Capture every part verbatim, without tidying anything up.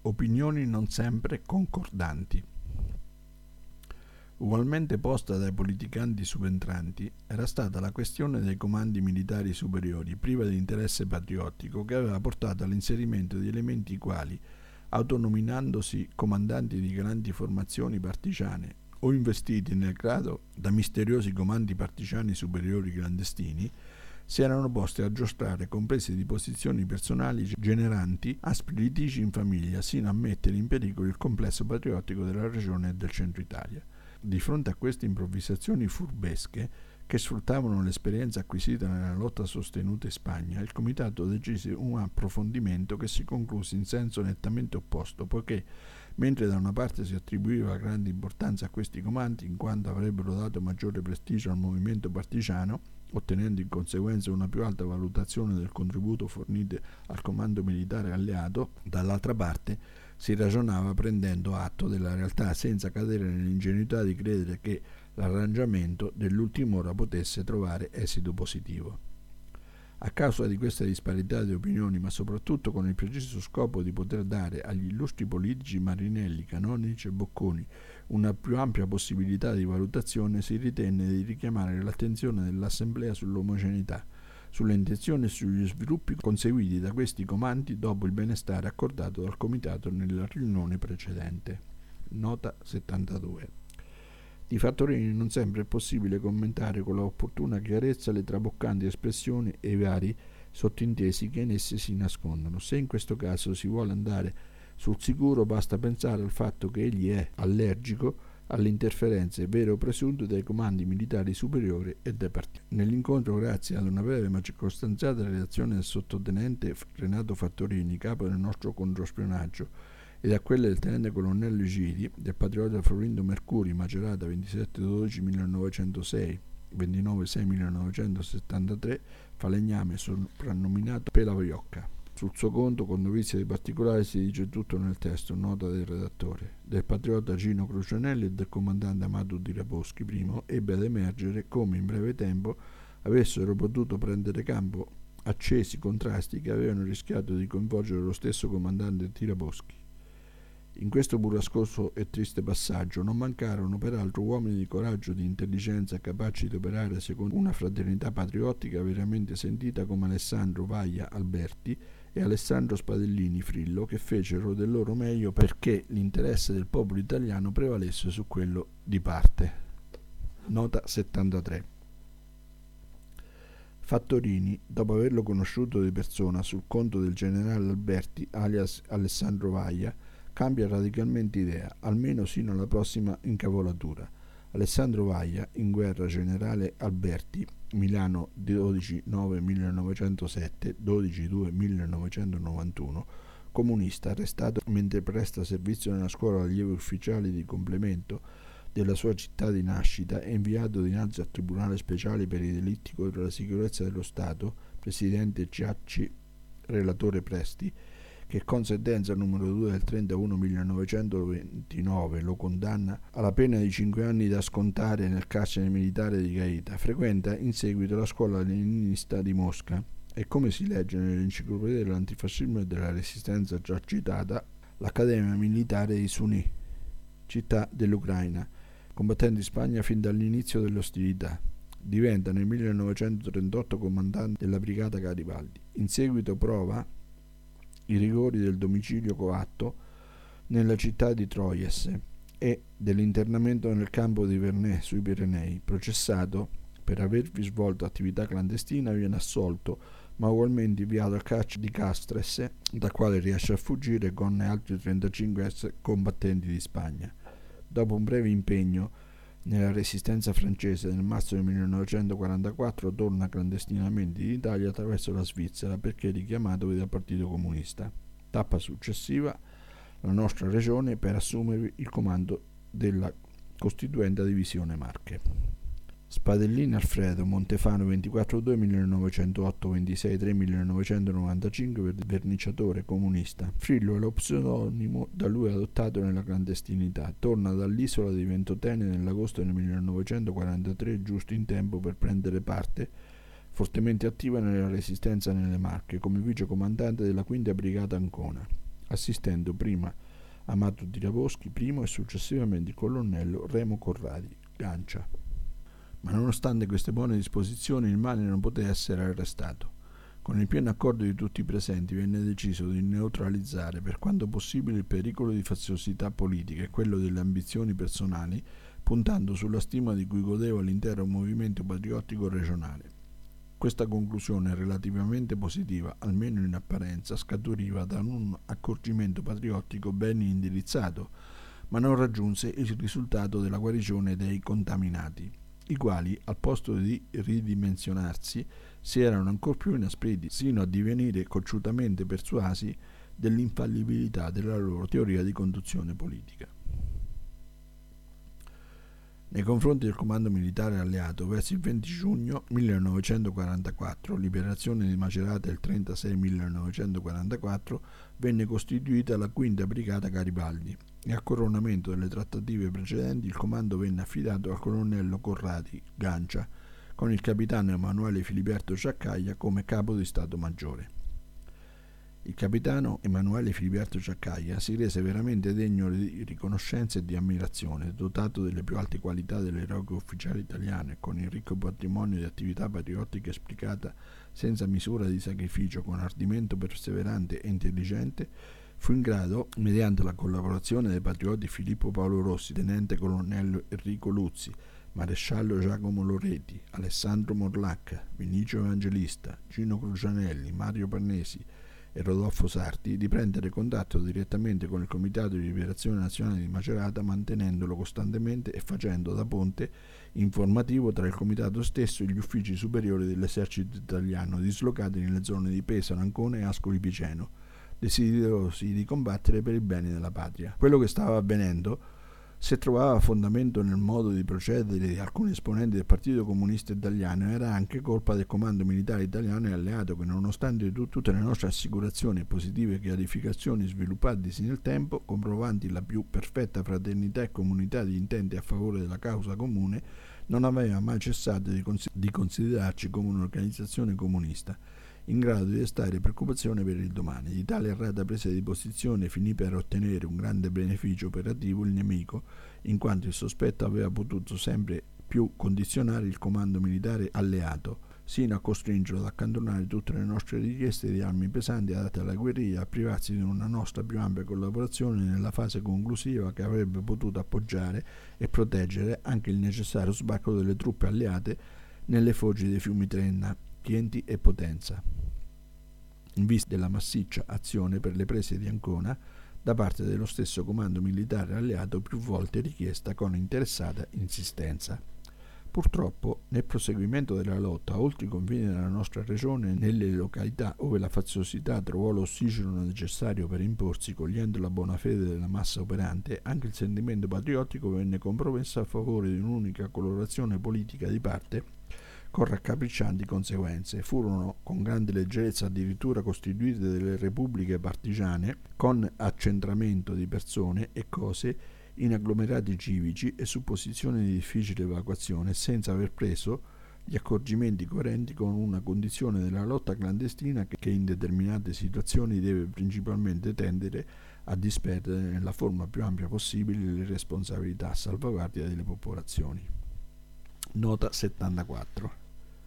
opinioni non sempre concordanti. Ugualmente posta dai politicanti subentranti era stata la questione dei comandi militari superiori, priva di interesse patriottico, che aveva portato all'inserimento di elementi quali, autonominandosi comandanti di grandi formazioni partigiane o investiti nel grado da misteriosi comandi partigiani superiori clandestini, si erano posti a giostrare comprese di posizioni personali generanti aspri litigi in famiglia, sino a mettere in pericolo il complesso patriottico della regione e del centro Italia. Di fronte a queste improvvisazioni furbesche, che sfruttavano l'esperienza acquisita nella lotta sostenuta in Spagna, il comitato decise un approfondimento che si concluse in senso nettamente opposto, poiché, mentre da una parte si attribuiva grande importanza a questi comandi in quanto avrebbero dato maggiore prestigio al movimento partigiano, ottenendo in conseguenza una più alta valutazione del contributo fornito al comando militare alleato, dall'altra parte si ragionava prendendo atto della realtà senza cadere nell'ingenuità di credere che l'arrangiamento dell'ultima ora potesse trovare esito positivo. A causa di questa disparità di opinioni, ma soprattutto con il preciso scopo di poter dare agli illustri politici Marinelli, Canonici e Bocconi una più ampia possibilità di valutazione, si ritenne di richiamare l'attenzione dell'Assemblea sull'omogeneità, sulle intenzioni e sugli sviluppi conseguiti da questi comandi dopo il benestare accordato dal Comitato nella riunione precedente. Nota settantadue. Di Fattorini non sempre è possibile commentare con la opportuna chiarezza le traboccanti espressioni e i vari sottintesi che in esse si nascondono. Se in questo caso si vuole andare sul sicuro, basta pensare al fatto che egli è allergico alle interferenze vere o presunte dai comandi militari superiori e dai partiti. Nell'incontro, grazie ad una breve ma circostanziata relazione del sottotenente Renato Fattorini, capo del nostro controspionaggio, ed a quelle del tenente colonnello Gidi, del patriota Florindo Mercuri, Macerata ventisette dodici millenovecentosei, ventinove sei millenovecentosettantatré, falegname soprannominato Pelaiocca. Sul suo conto, con dovizia di particolari, si dice tutto nel testo, nota del redattore. Del patriota Gino Crucianelli e del comandante Amato Tiraboschi primo ebbe ad emergere come in breve tempo avessero potuto prendere campo accesi contrasti che avevano rischiato di coinvolgere lo stesso comandante Tiraboschi. In questo burrascoso e triste passaggio non mancarono peraltro uomini di coraggio e di intelligenza capaci di operare secondo una fraternità patriottica veramente sentita come Alessandro Vaia Alberti e Alessandro Spadellini Frillo, che fecero del loro meglio perché l'interesse del popolo italiano prevalesse su quello di parte. Nota settantatré. Fattorini, dopo averlo conosciuto di persona sul conto del generale Alberti alias Alessandro Vaia, cambia radicalmente idea, almeno sino alla prossima incavolatura. Alessandro Vaia, in guerra generale Alberti, Milano dodici nove millenovecentosette, dodici due millenovecentonovantuno, comunista, arrestato mentre presta servizio nella scuola allievi ufficiali di complemento della sua città di nascita e inviato dinanzi al Tribunale Speciale per i delitti contro la sicurezza dello Stato, presidente Ciacci, relatore Presti, che con sentenza numero due del trentaprimo millenovecentoventinove lo condanna alla pena di cinque anni da scontare nel carcere militare di Gaeta, frequenta in seguito la scuola leninista di Mosca e, come si legge nell'enciclopedia dell'antifascismo e della resistenza già citata, l'Accademia Militare di Suni, città dell'Ucraina, combattendo in Spagna fin dall'inizio delle ostilità. Diventa nel millenovecentotrentotto comandante della brigata Garibaldi. In seguito prova i rigori del domicilio coatto nella città di Troyes e dell'internamento nel campo di Vernet sui Pirenei. Processato per avervi svolto attività clandestina, viene assolto, ma ugualmente inviato al carcere di Castres, dal quale riesce a fuggire con altri trentacinque ex combattenti di Spagna. Dopo un breve impegno nella resistenza francese, nel marzo del millenovecentoquarantaquattro torna clandestinamente in Italia attraverso la Svizzera perché richiamato dal Partito Comunista. Tappa successiva, la nostra regione per assumere il comando della costituenda divisione Marche. Spadellini Alfredo, Montefano ventiquattro due millenovecentootto, ventisei tre millenovecentonovantacinque, verniciatore comunista. Frillo è lo pseudonimo da lui adottato nella clandestinità. Torna dall'isola di Ventotene nell'agosto del millenovecentoquarantatré, giusto in tempo per prendere parte fortemente attiva nella resistenza nelle Marche come vicecomandante della quinta brigata Ancona. assistendo prima Amato Tiraboschi, primo, e successivamente il colonnello Remo Corradi, Gancia. Ma nonostante queste buone disposizioni, il male non poté essere arrestato. Con il pieno accordo di tutti i presenti venne deciso di neutralizzare per quanto possibile il pericolo di faziosità politica e quello delle ambizioni personali, puntando sulla stima di cui godeva l'intero movimento patriottico regionale. Questa conclusione relativamente positiva, almeno in apparenza, scaturiva da un accorgimento patriottico ben indirizzato, ma non raggiunse il risultato della guarigione dei contaminati, i quali, al posto di ridimensionarsi, si erano ancor più inaspriti, sino a divenire cocciutamente persuasi dell'infallibilità della loro teoria di conduzione politica. Nei confronti del comando militare alleato, verso il venti giugno millenovecentoquarantaquattro, liberazione di Macerata il trentasei millenovecentoquarantaquattro, venne costituita la quinta brigata Garibaldi e a coronamento delle trattative precedenti il comando venne affidato al colonnello Corradi, Gancia, con il capitano Emanuele Filiberto Ciaccaglia come capo di Stato Maggiore. Il capitano Emanuele Filiberto Ciaccaglia si rese veramente degno di riconoscenza e di ammirazione, dotato delle più alte qualità dell'eroico ufficiale italiano e con il ricco patrimonio di attività patriottica esplicata senza misura di sacrificio, con ardimento perseverante e intelligente, fu in grado, mediante la collaborazione dei patrioti Filippo Paolo Rossi, tenente colonnello Enrico Luzzi, maresciallo Giacomo Loreti, Alessandro Morlacca, Vinicio Evangelista, Gino Crucianelli, Mario Pannesi e Rodolfo Sarti, di prendere contatto direttamente con il Comitato di Liberazione Nazionale di Macerata, mantenendolo costantemente e facendo da ponte informativo tra il Comitato stesso e gli uffici superiori dell'esercito italiano dislocati nelle zone di Pesaro, Ancona e Ascoli Piceno, desiderosi di combattere per il bene della patria. Quello che stava avvenendo, se trovava fondamento nel modo di procedere di alcuni esponenti del Partito Comunista Italiano, era anche colpa del comando militare italiano e alleato che, nonostante tut- tutte le nostre assicurazioni e positive chiarificazioni sviluppatisi nel tempo, comprovanti la più perfetta fraternità e comunità di intenti a favore della causa comune, non aveva mai cessato di, cons- di considerarci come un'organizzazione comunista, in grado di destare preoccupazione per il domani. Di tale errata presa di posizione finì per ottenere un grande beneficio operativo il nemico, in quanto il sospetto aveva potuto sempre più condizionare il comando militare alleato, sino a costringerlo ad accantonare tutte le nostre richieste di armi pesanti adatte alla guerriglia, a privarsi di una nostra più ampia collaborazione nella fase conclusiva che avrebbe potuto appoggiare e proteggere anche il necessario sbarco delle truppe alleate nelle foggi dei fiumi Trenna, Chienti e Potenza, in vista della massiccia azione per le prese di Ancona da parte dello stesso comando militare alleato, più volte richiesta con interessata insistenza. Purtroppo, nel proseguimento della lotta oltre i confini della nostra regione, nelle località ove la faziosità trovò l'ossigeno necessario per imporsi, cogliendo la buona fede della massa operante, anche il sentimento patriottico venne compromesso a favore di un'unica colorazione politica di parte, con raccapriccianti conseguenze. Furono con grande leggerezza addirittura costituite delle repubbliche partigiane, con accentramento di persone e cose in agglomerati civici e su posizioni di difficile evacuazione, senza aver preso gli accorgimenti coerenti con una condizione della lotta clandestina che in determinate situazioni deve principalmente tendere a disperdere nella forma più ampia possibile le responsabilità a salvaguardia delle popolazioni. Nota settantaquattro.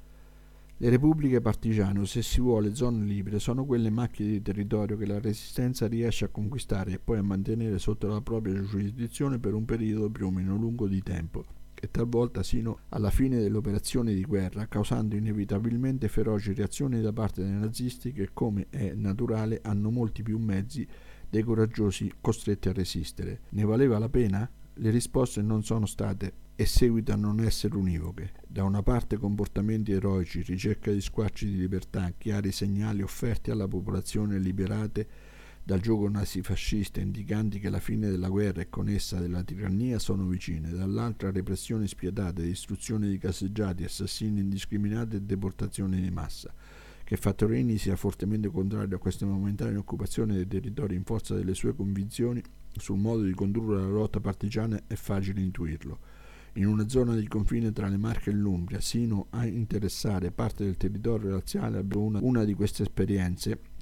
Le repubbliche partigiane, o se si vuole zone libere, sono quelle macchie di territorio che la resistenza riesce a conquistare e poi a mantenere sotto la propria giurisdizione per un periodo più o meno lungo di tempo, e talvolta sino alla fine delle operazioni di guerra, causando inevitabilmente feroci reazioni da parte dei nazisti che, come è naturale, hanno molti più mezzi dei coraggiosi costretti a resistere. Ne valeva la pena? Le risposte non sono state e seguitano a non essere univoche. Da una parte comportamenti eroici, ricerca di squarci di libertà, chiari segnali offerti alla popolazione liberate dal giogo nazifascista, indicanti che la fine della guerra e con essa della tirannia sono vicine, dall'altra repressioni spietate, distruzione di caseggiati, assassini indiscriminati e deportazioni di massa. Che Fattorini sia fortemente contrario a questa momentanea occupazione dei territori in forza delle sue convinzioni sul modo di condurre la lotta partigiana è facile intuirlo. In una zona di confine tra le Marche e l'Umbria, sino a interessare parte del territorio razziale, abbiamo una, una di queste esperienze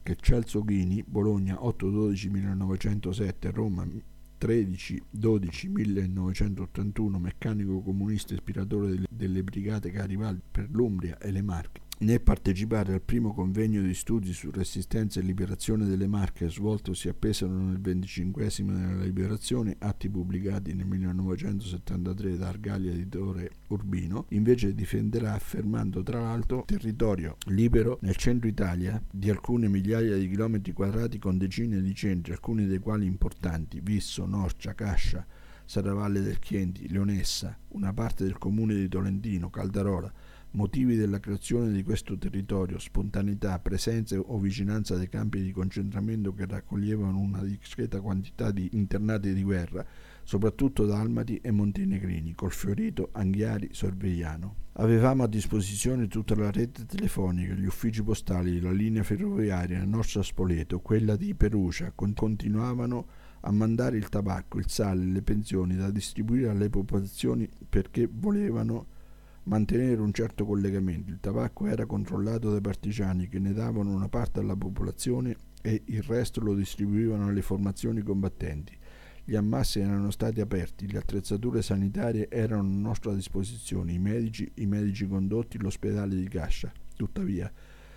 che Celso Ghini, Bologna otto dodici millenovecentosette, Roma tredici dodici millenovecentottantuno, meccanico comunista ispiratore delle, delle brigate Garibaldi per l'Umbria e le Marche, né partecipare al primo convegno di studi su resistenza e liberazione delle Marche svoltosi a Pesaro nel venticinquesimo della liberazione, atti pubblicati nel millenovecentosettantatré da Argalia editore Urbino, invece difenderà affermando tra l'altro territorio libero nel centro Italia di alcune migliaia di chilometri quadrati con decine di centri, alcuni dei quali importanti: Visso, Norcia, Cascia, Serravalle del Chienti, Leonessa, una parte del comune di Tolentino, Caldarola. Motivi della creazione di questo territorio: spontaneità, presenza o vicinanza dei campi di concentramento che raccoglievano una discreta quantità di internati di guerra, soprattutto dalmati e montenegrini, Colfiorito, Anghiari, Sorvegliano. Avevamo a disposizione tutta la rete telefonica, gli uffici postali, la linea ferroviaria, la nostra Spoleto, quella di Perugia, con- continuavano a mandare il tabacco, il sale, le pensioni da distribuire alle popolazioni perché volevano mantenere un certo collegamento. Il tabacco era controllato dai partigiani che ne davano una parte alla popolazione e il resto lo distribuivano alle formazioni combattenti. Gli ammassi erano stati aperti, le attrezzature sanitarie erano a nostra disposizione, i medici, i medici condotti, l'ospedale di Cascia. Tuttavia,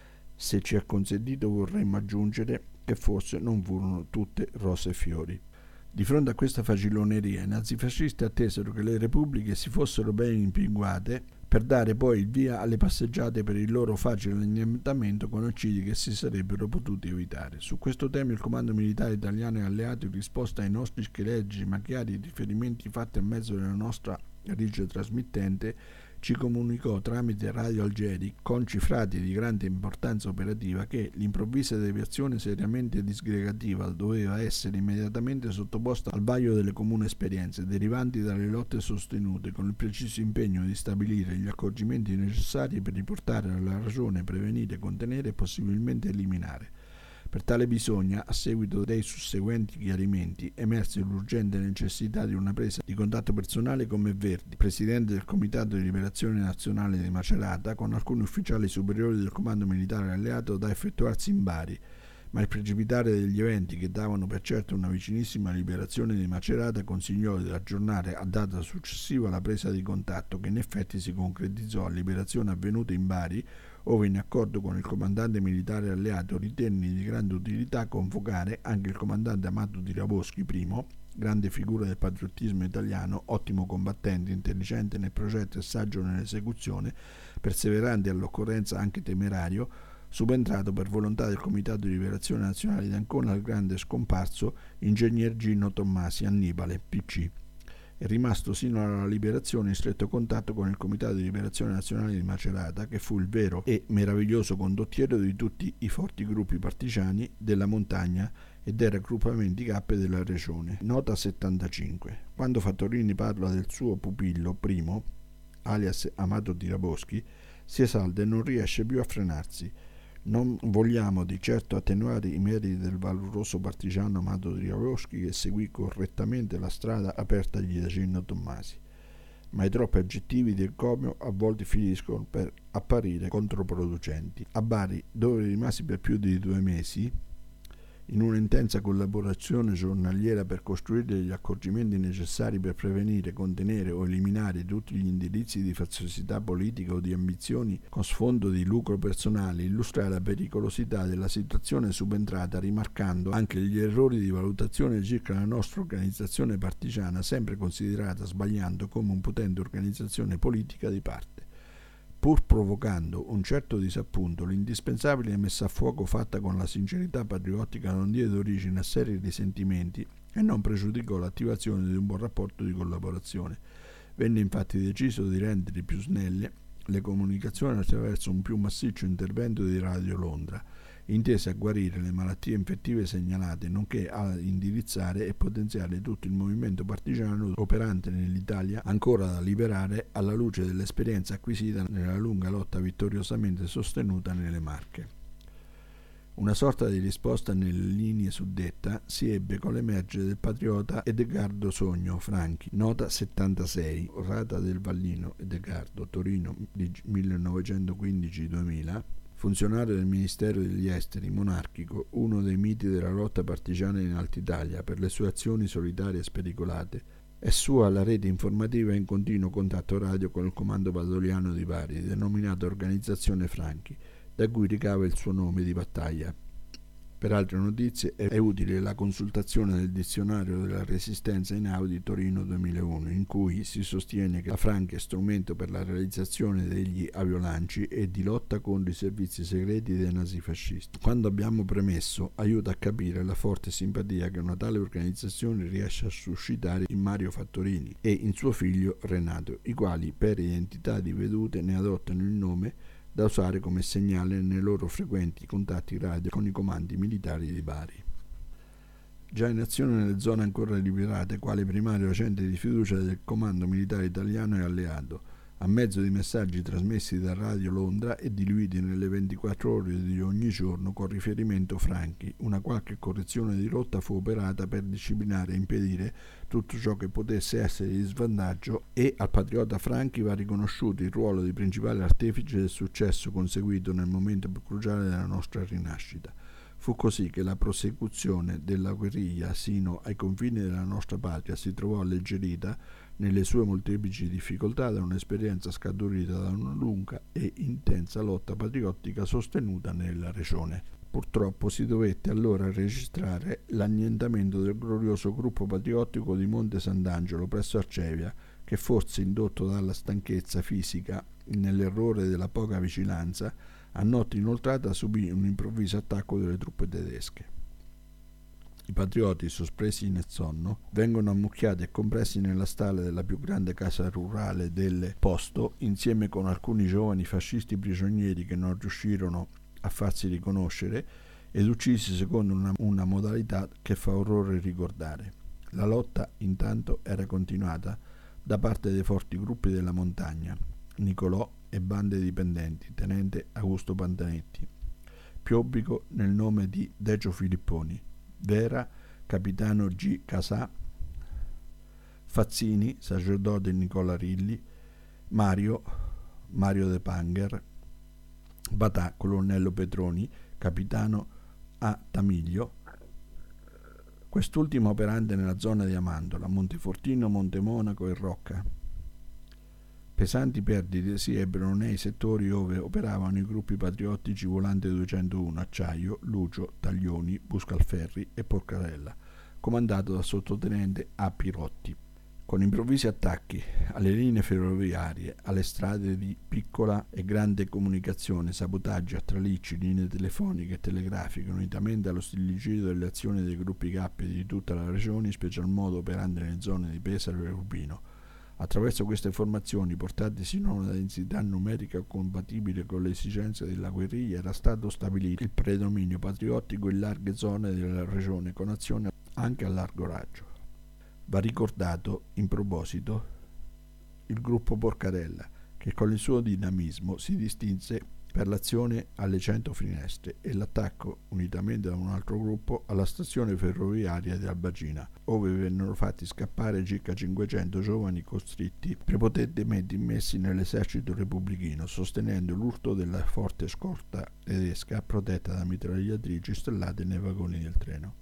se ci è consentito, vorremmo aggiungere che forse non furono tutte rose e fiori. Di fronte a questa faciloneria, i nazifascisti attesero che le repubbliche si fossero ben impinguate per dare poi il via alle passeggiate per il loro facile annientamento con accidi che si sarebbero potuti evitare. Su questo tema il comando militare italiano e alleato, in risposta ai nostri scheletrici ma chiari riferimenti fatti a mezzo della nostra riccia trasmittente, ci comunicò tramite radio Algeri, concifrati di grande importanza operativa, che l'improvvisa deviazione seriamente disgregativa doveva essere immediatamente sottoposta al vaglio delle comuni esperienze derivanti dalle lotte sostenute, con il preciso impegno di stabilire gli accorgimenti necessari per riportare alla ragione, prevenire, contenere e possibilmente eliminare. Per tale bisogno, a seguito dei susseguenti chiarimenti, emerse l'urgente necessità di una presa di contatto personale con Verdi, presidente del Comitato di Liberazione Nazionale di Macerata, con alcuni ufficiali superiori del comando militare alleato da effettuarsi in Bari, ma il precipitare degli eventi, che davano per certo una vicinissima liberazione di Macerata, consigliò di aggiornare a data successiva la presa di contatto, che in effetti si concretizzò a liberazione avvenuta in Bari, ove, in accordo con il comandante militare alleato, ritenne di grande utilità convocare anche il comandante Amato Tiraboschi I, grande figura del patriottismo italiano, ottimo combattente, intelligente nel progetto e saggio nell'esecuzione, perseverante all'occorrenza anche temerario, subentrato per volontà del Comitato di Liberazione Nazionale di Ancona al grande scomparso ingegner Gino Tommasi, Annibale, P C. È rimasto sino alla liberazione in stretto contatto con il Comitato di Liberazione Nazionale di Macerata, che fu il vero e meraviglioso condottiero di tutti i forti gruppi partigiani della montagna e dei raggruppamenti K della regione. Nota settantacinque. Quando Fattorini parla del suo pupillo primo, alias Amato Tiraboschi, si esalta e non riesce più a frenarsi. Non vogliamo di certo attenuare i meriti del valoroso partigiano Amato Tiraboschi, che seguì correttamente la strada apertagli da Gino Tommasi, ma i troppi aggettivi del comio a volte finiscono per apparire controproducenti. A Bari, dove rimasi per più di due mesi, in un'intensa collaborazione giornaliera per costruire gli accorgimenti necessari per prevenire, contenere o eliminare tutti gli indirizzi di faziosità politica o di ambizioni con sfondo di lucro personale, illustrai la pericolosità della situazione subentrata, rimarcando anche gli errori di valutazione circa la nostra organizzazione partigiana, sempre considerata, sbagliando, come un potente organizzazione politica di parte. Pur provocando un certo disappunto, l'indispensabile messa a fuoco fatta con la sincerità patriottica non diede origine a seri risentimenti e non pregiudicò l'attivazione di un buon rapporto di collaborazione. Venne infatti deciso di rendere più snelle le comunicazioni attraverso un più massiccio intervento di Radio Londra, intese a guarire le malattie infettive segnalate, nonché a indirizzare e potenziare tutto il movimento partigiano operante nell'Italia ancora da liberare, alla luce dell'esperienza acquisita nella lunga lotta vittoriosamente sostenuta nelle Marche. Una sorta di risposta nelle linee suddetta si ebbe con l'emergere del patriota Edgardo Sogno Franchi, nota settantasei, Rata del Vallino, Edgardo, Torino, millenovecentoquindici duemila, Funzionario del Ministero degli Esteri monarchico, uno dei miti della lotta partigiana in Alta Italia per le sue azioni solitarie e spericolate, è sua la rete informativa in continuo contatto radio con il comando valdoviano di Bari, denominata Organizzazione Franchi, da cui ricava il suo nome di battaglia. Per altre notizie è utile la consultazione del Dizionario della Resistenza in Audi Torino duemilauno, in cui si sostiene che la Franchi è strumento per la realizzazione degli aviolanci e di lotta contro i servizi segreti dei nazifascisti. Quando abbiamo premesso, aiuta a capire la forte simpatia che una tale organizzazione riesce a suscitare in Mario Fattorini e in suo figlio Renato, i quali per identità di vedute ne adottano il nome da usare come segnale nei loro frequenti contatti radio con i comandi militari di Bari. Già in azione nelle zone ancora liberate, quale primario agente di fiducia del comando militare italiano e alleato, a mezzo di messaggi trasmessi da Radio Londra e diluiti nelle ventiquattro ore di ogni giorno con riferimento Franchi, una qualche correzione di rotta fu operata per disciplinare e impedire tutto ciò che potesse essere di svantaggio, e al patriota Franchi va riconosciuto il ruolo di principale artefice del successo conseguito nel momento più cruciale della nostra rinascita. Fu così che la prosecuzione della guerriglia sino ai confini della nostra patria si trovò alleggerita nelle sue molteplici difficoltà da un'esperienza scaturita da una lunga e intensa lotta patriottica sostenuta nella regione. Purtroppo si dovette allora registrare l'annientamento del glorioso gruppo patriottico di Monte Sant'Angelo presso Arcevia, che forse indotto dalla stanchezza fisica nell'errore della poca vigilanza, a notte inoltrata subì un improvviso attacco delle truppe tedesche. I patrioti, sospresi nel sonno, vengono ammucchiati e compressi nella stalla della più grande casa rurale del posto, insieme con alcuni giovani fascisti prigionieri che non riuscirono a farsi riconoscere, ed uccisi secondo una, una modalità che fa orrore ricordare. La lotta, intanto, era continuata da parte dei forti gruppi della montagna, Nicolò e bande dipendenti, tenente Augusto Pantanetti, Piobbico nel nome di Decio Filipponi, Vera, capitano G. Casà, Fazzini, sacerdote Nicola Rilli, Mario, Mario De Panger, Batà, colonnello Petroni, capitano A. Tamiglio, quest'ultimo operante nella zona di Amandola, Montefortino, Montemonaco e Rocca. Pesanti perdite si ebbero nei settori dove operavano i gruppi patriottici Volante duecentouno, Acciaio, Lucio, Taglioni, Buscalferri e Porcarella, comandato dal sottotenente A. Pirotti. Con improvvisi attacchi alle linee ferroviarie, alle strade di piccola e grande comunicazione, sabotaggi a tralicci, linee telefoniche e telegrafiche, unitamente allo stillicidio delle azioni dei gruppi K di tutta la regione, in special modo operante nelle zone di Pesaro e Urbino. Attraverso queste formazioni, portate sino a una densità numerica compatibile con le esigenze della guerriglia, era stato stabilito il predominio patriottico in larghe zone della regione, con azioni anche a largo raggio. Va ricordato, in proposito, il gruppo Porcarella, che con il suo dinamismo si distinse per l'azione alle cento finestre e l'attacco, unitamente da un altro gruppo, alla stazione ferroviaria di Albagina, ove vennero fatti scappare circa cinquecento giovani costritti, prepotentemente immessi nell'esercito repubblichino, sostenendo l'urto della forte scorta tedesca protetta da mitragliatrici stellate nei vagoni del treno.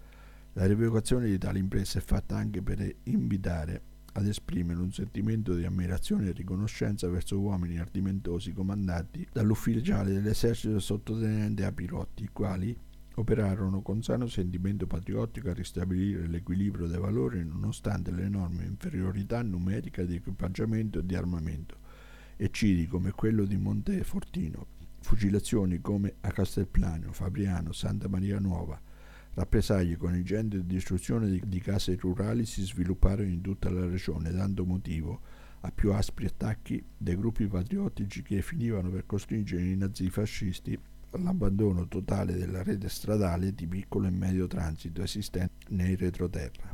La rievocazione di tale impresa è fatta anche per invitare ad esprimere un sentimento di ammirazione e riconoscenza verso uomini ardimentosi comandati dall'ufficiale dell'esercito sottotenente A. Pirotti, i quali operarono con sano sentimento patriottico a ristabilire l'equilibrio dei valori nonostante l'enorme inferiorità numerica di equipaggiamento e di armamento. Eccidi come quello di Montefortino, fucilazioni come a Castelplano, Fabriano, Santa Maria Nuova, rappresaglie con ingenti e distruzione di, di case rurali si svilupparono in tutta la regione, dando motivo a più aspri attacchi dei gruppi patriottici che finivano per costringere i nazifascisti all'abbandono totale della rete stradale di piccolo e medio transito esistente nei retroterra.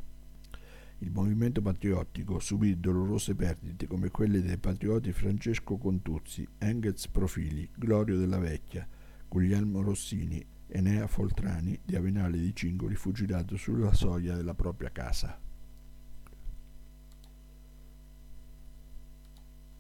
Il movimento patriottico subì dolorose perdite come quelle dei patrioti Francesco Contuzzi, Engels Profili, Glorio della Vecchia, Guglielmo Rossini, Enea Foltrani di Avenale di Cingoli, fucilato sulla soglia della propria casa.